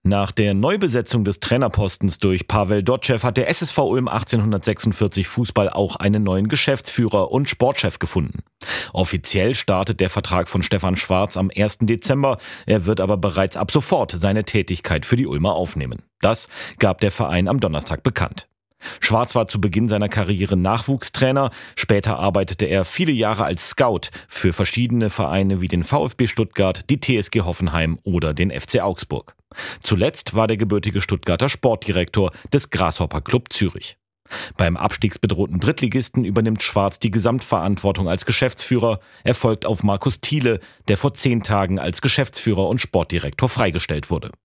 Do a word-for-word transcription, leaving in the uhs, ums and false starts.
Nach der Neubesetzung des Trainerpostens durch Pavel Dotschew hat der S S V Ulm achtzehnhundertsechsundvierzig Fußball auch einen neuen Geschäftsführer und Sportchef gefunden. Offiziell startet der Vertrag von Stefan Schwarz am ersten Dezember. Er wird aber bereits ab sofort seine Tätigkeit für die Ulmer aufnehmen. Das gab der Verein am Donnerstag bekannt. Schwarz war zu Beginn seiner Karriere Nachwuchstrainer. Später arbeitete er viele Jahre als Scout für verschiedene Vereine wie den VfB Stuttgart, die T S G Hoffenheim oder den F C Augsburg. Zuletzt war der gebürtige Stuttgarter Sportdirektor des Grasshopper Club Zürich. Beim abstiegsbedrohten Drittligisten übernimmt Schwarz die Gesamtverantwortung als Geschäftsführer. Er folgt auf Markus Thiele, der vor zehn Tagen als Geschäftsführer und Sportdirektor freigestellt wurde.